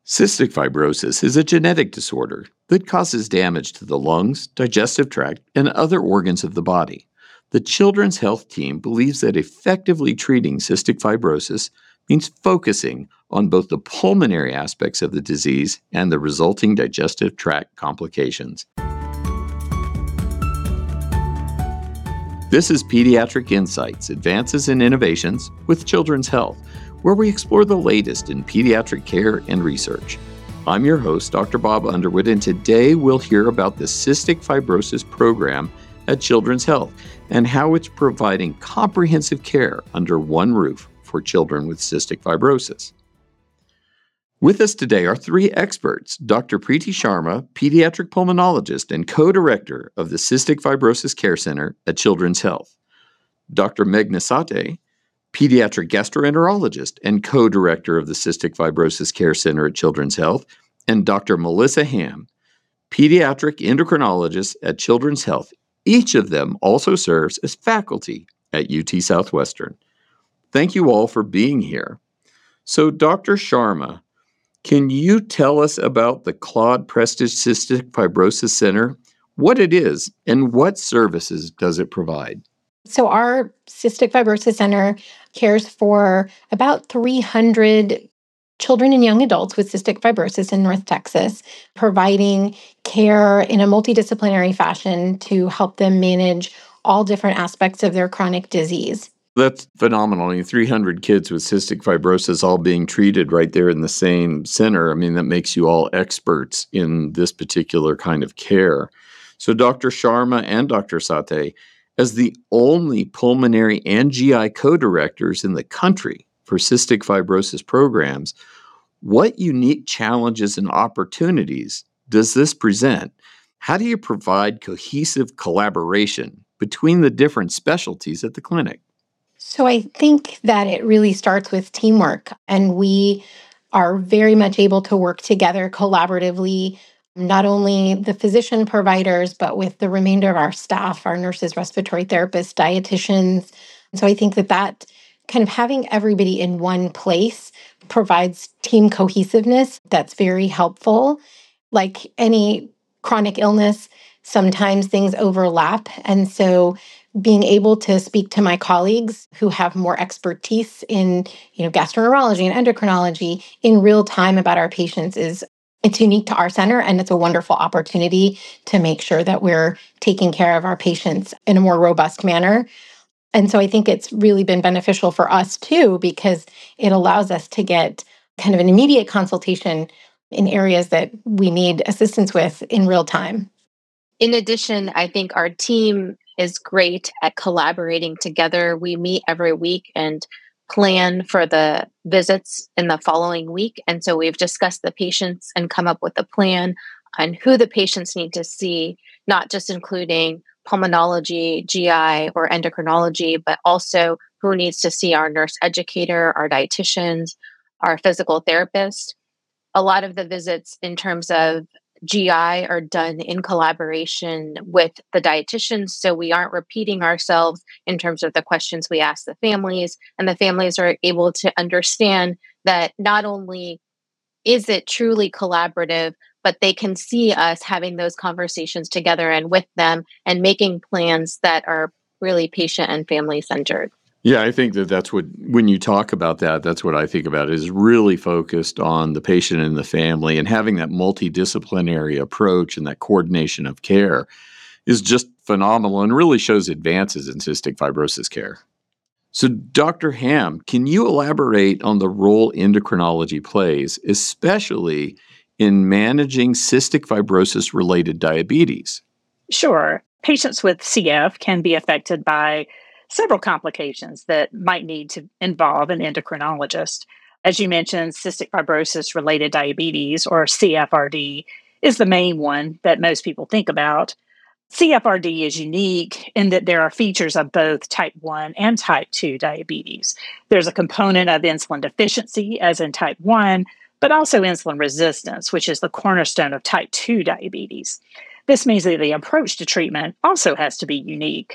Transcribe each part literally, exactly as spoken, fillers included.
Cystic fibrosis is a genetic disorder that causes damage to the lungs, digestive tract, and other organs of the body. The Children's Health Team believes that effectively treating cystic fibrosis means focusing on both the pulmonary aspects of the disease and the resulting digestive tract complications. This is Pediatric Insights, Advances in Innovations with Children's Health, where we explore the latest in pediatric care and research. I'm your host, Doctor Bob Underwood, and today we'll hear about the Cystic Fibrosis Program at Children's Health and how it's providing comprehensive care under one roof for children with cystic fibrosis. With us today are three experts: Doctor Preeti Sharma, pediatric pulmonologist and co-director of the Cystic Fibrosis Care Center at Children's Health; Doctor Meghna Sathe, pediatric gastroenterologist and co-director of the Cystic Fibrosis Care Center at Children's Health; and Doctor Melissa Ham, pediatric endocrinologist at Children's Health. Each of them also serves as faculty at U T Southwestern. Thank you all for being here. So, Doctor Sharma, can you tell us about the Claude Prestage Cystic Fibrosis Center, what it is, and what services does it provide? So our Cystic Fibrosis Center cares for about three hundred children and young adults with cystic fibrosis in North Texas, providing care in a multidisciplinary fashion to help them manage all different aspects of their chronic disease. That's phenomenal. I mean, three hundred kids with cystic fibrosis all being treated right there in the same center. I mean, that makes you all experts in this particular kind of care. So Doctor Sharma and Doctor Sathe, as the only pulmonary and G I co-directors in the country for cystic fibrosis programs, what unique challenges and opportunities does this present? How do you provide cohesive collaboration between the different specialties at the clinic? So I think that it really starts with teamwork, and we are very much able to work together collaboratively, not only the physician providers, but with the remainder of our staff, our nurses, respiratory therapists, dietitians. And so I think that that kind of having everybody in one place provides team cohesiveness that's very helpful. Like any chronic illness, sometimes things overlap. And so being able to speak to my colleagues who have more expertise in, you know, gastroenterology and endocrinology in real time about our patients is it's unique to our center, and it's a wonderful opportunity to make sure that we're taking care of our patients in a more robust manner. And so I think it's really been beneficial for us too, because it allows us to get kind of an immediate consultation in areas that we need assistance with in real time. In addition, I think our team is great at collaborating together. We meet every week and plan for the visits in the following week. And so we've discussed the patients and come up with a plan on who the patients need to see, not just including pulmonology, G I, or endocrinology, but also who needs to see our nurse educator, our dietitians, our physical therapist. A lot of the visits in terms of G I are done in collaboration with the dietitians, so we aren't repeating ourselves in terms of the questions we ask the families, and the families are able to understand that not only is it truly collaborative, but they can see us having those conversations together and with them and making plans that are really patient and family centered. Yeah, I think that that's what, when you talk about that, that's what I think about, is really focused on the patient and the family, and having that multidisciplinary approach and that coordination of care is just phenomenal and really shows advances in cystic fibrosis care. So, Doctor Ham, can you elaborate on the role endocrinology plays, especially in managing cystic fibrosis-related diabetes? Sure. Patients with C F can be affected by several complications that might need to involve an endocrinologist. As you mentioned, cystic fibrosis-related diabetes, or C F R D, is the main one that most people think about. C F R D is unique in that there are features of both type one and type two diabetes. There's a component of insulin deficiency, as in type one, but also insulin resistance, which is the cornerstone of type two diabetes. This means that the approach to treatment also has to be unique.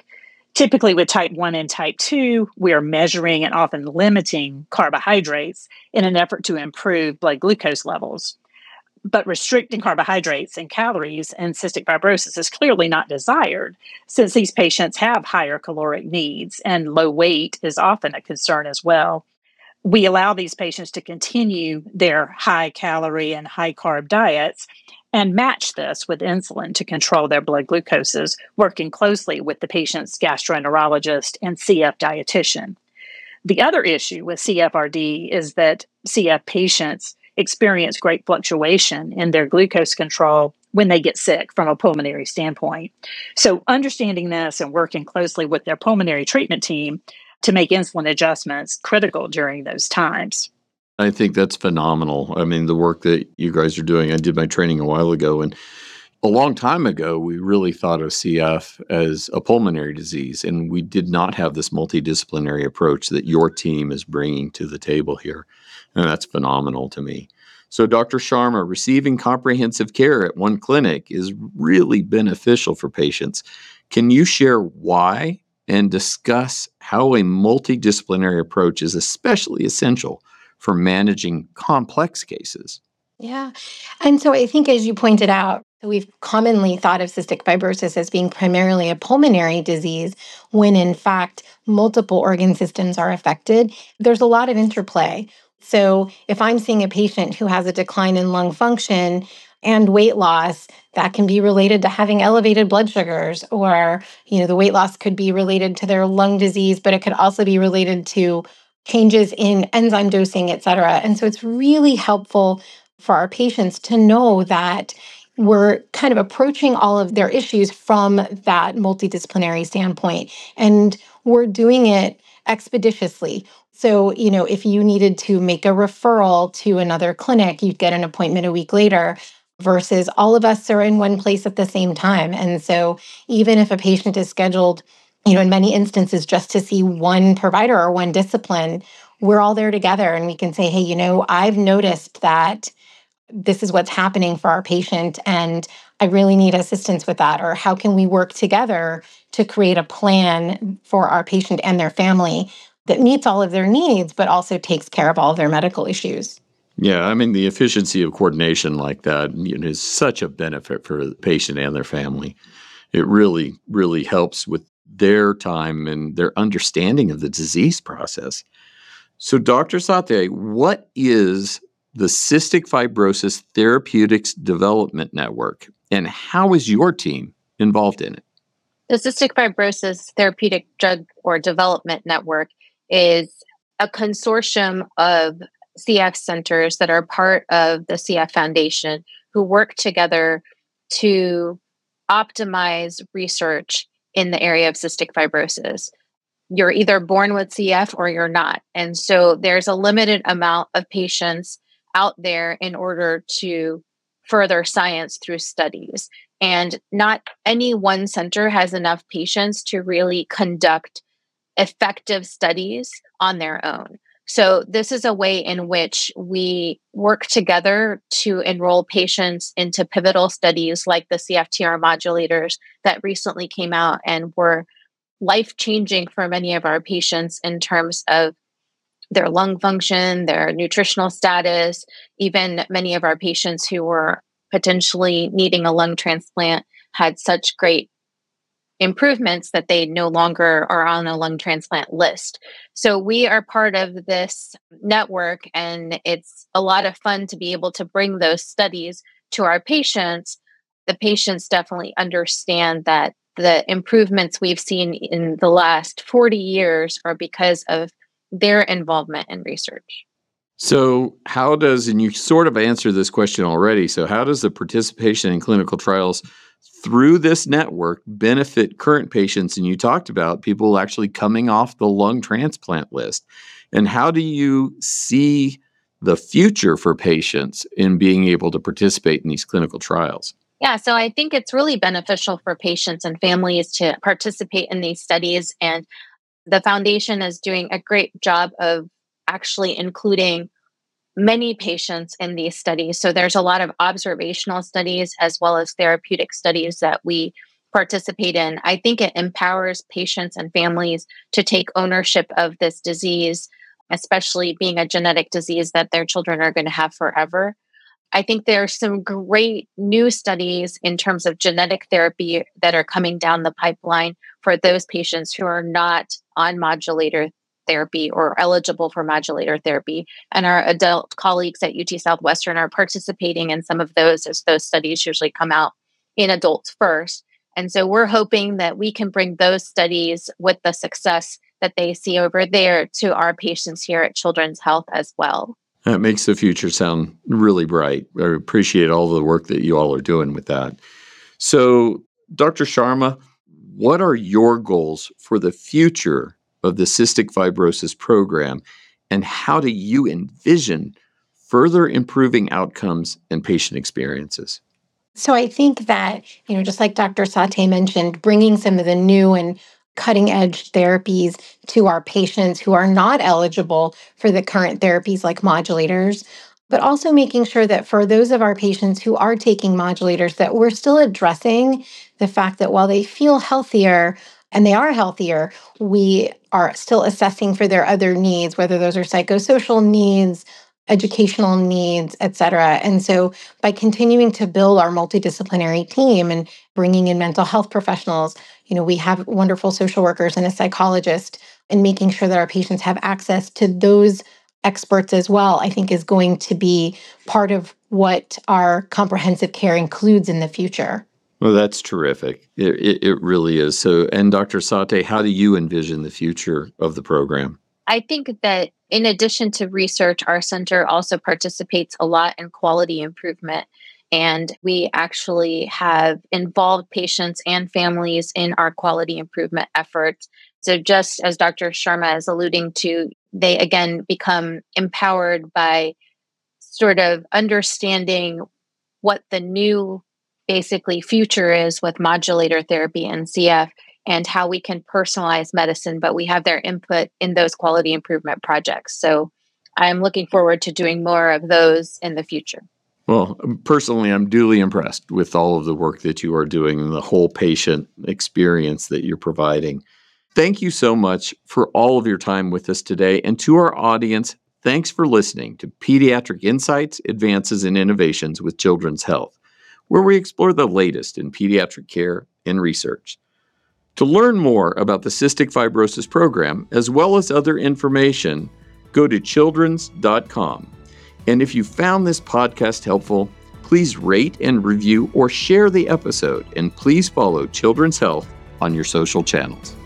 Typically, with type one and type two, we are measuring and often limiting carbohydrates in an effort to improve blood glucose levels. But restricting carbohydrates and calories in cystic fibrosis is clearly not desired, since these patients have higher caloric needs and low weight is often a concern as well. We allow these patients to continue their high calorie and high carb diets and match this with insulin to control their blood glucoses, working closely with the patient's gastroenterologist and C F dietitian. The other issue with C F R D is that C F patients experience great fluctuation in their glucose control when they get sick from a pulmonary standpoint. So, understanding this and working closely with their pulmonary treatment team to make insulin adjustments critical during those times. I think that's phenomenal. I mean, the work that you guys are doing, I did my training a while ago, and a long time ago, we really thought of C F as a pulmonary disease, and we did not have this multidisciplinary approach that your team is bringing to the table here. And that's phenomenal to me. So, Doctor Sharma, receiving comprehensive care at one clinic is really beneficial for patients. Can you share why and discuss how a multidisciplinary approach is especially essential for managing complex cases? Yeah. And so I think, as you pointed out, we've commonly thought of cystic fibrosis as being primarily a pulmonary disease when, in fact, multiple organ systems are affected. There's a lot of interplay. So if I'm seeing a patient who has a decline in lung function and weight loss, that can be related to having elevated blood sugars, or, you know, the weight loss could be related to their lung disease, but it could also be related to changes in enzyme dosing, et cetera. And so it's really helpful for our patients to know that we're kind of approaching all of their issues from that multidisciplinary standpoint, and we're doing it expeditiously. So, you know, if you needed to make a referral to another clinic, you'd get an appointment a week later, versus all of us are in one place at the same time. And so even if a patient is scheduled, you know, in many instances just to see one provider or one discipline, we're all there together and we can say, hey, you know, I've noticed that this is what's happening for our patient, and I really need assistance with that. Or how can we work together to create a plan for our patient and their family that meets all of their needs, but also takes care of all of their medical issues? Yeah, I mean, the efficiency of coordination like that, you know, is such a benefit for the patient and their family. It really, really helps with their time and their understanding of the disease process. So, Doctor Sathe, what is the Cystic Fibrosis Therapeutics Development Network, and how is your team involved in it? The Cystic Fibrosis Therapeutic Drug or Development Network is a consortium of C F centers that are part of the C F Foundation who work together to optimize research in the area of cystic fibrosis. You're either born with C F or you're not. And so there's a limited amount of patients out there in order to further science through studies. And not any one center has enough patients to really conduct effective studies on their own. So this is a way in which we work together to enroll patients into pivotal studies like the C F T R modulators that recently came out and were life-changing for many of our patients in terms of their lung function, their nutritional status. Even many of our patients who were potentially needing a lung transplant had such great improvements that they no longer are on a lung transplant list. So we are part of this network, and it's a lot of fun to be able to bring those studies to our patients. The patients definitely understand that the improvements we've seen in the last forty years are because of their involvement in research. So how does, and you sort of answered this question already, so how does the participation in clinical trials through this network benefit current patients? And you talked about people actually coming off the lung transplant list. And how do you see the future for patients in being able to participate in these clinical trials? Yeah, so I think it's really beneficial for patients and families to participate in these studies. And the foundation is doing a great job of actually including many patients in these studies. So there's a lot of observational studies as well as therapeutic studies that we participate in. I think it empowers patients and families to take ownership of this disease, especially being a genetic disease that their children are going to have forever. I think there are some great new studies in terms of genetic therapy that are coming down the pipeline for those patients who are not on modulator therapy or eligible for modulator therapy. And our adult colleagues at U T Southwestern are participating in some of those, as those studies usually come out in adults first. And so we're hoping that we can bring those studies with the success that they see over there to our patients here at Children's Health as well. That makes the future sound really bright. I appreciate all the work that you all are doing with that. So, Doctor Sharma, what are your goals for the future of the cystic fibrosis program, and how do you envision further improving outcomes and patient experiences? So I think that, you know, just like Doctor Sathe mentioned, bringing some of the new and cutting edge therapies to our patients who are not eligible for the current therapies like modulators, but also making sure that for those of our patients who are taking modulators, that we're still addressing the fact that while they feel healthier and they are healthier, we are still assessing for their other needs, whether those are psychosocial needs, educational needs, et cetera. And so by continuing to build our multidisciplinary team and bringing in mental health professionals, you know, we have wonderful social workers and a psychologist, and making sure that our patients have access to those experts as well, I think is going to be part of what our comprehensive care includes in the future. Well, that's terrific. It, it, it really is. So, and Doctor Sathe, how do you envision the future of the program? I think that in addition to research, our center also participates a lot in quality improvement. And we actually have involved patients and families in our quality improvement efforts. So just as Doctor Sharma is alluding to, they again become empowered by sort of understanding what the new basically future is with modulator therapy and C F, and how we can personalize medicine, but we have their input in those quality improvement projects. So I'm looking forward to doing more of those in the future. Well, personally, I'm duly impressed with all of the work that you are doing and the whole patient experience that you're providing. Thank you so much for all of your time with us today. And to our audience, thanks for listening to Pediatric Insights, Advances in Innovations with Children's Health, where we explore the latest in pediatric care and research. To learn more about the Cystic Fibrosis Program, as well as other information, go to children's dot com. And if you found this podcast helpful, please rate and review or share the episode, and please follow Children's Health on your social channels.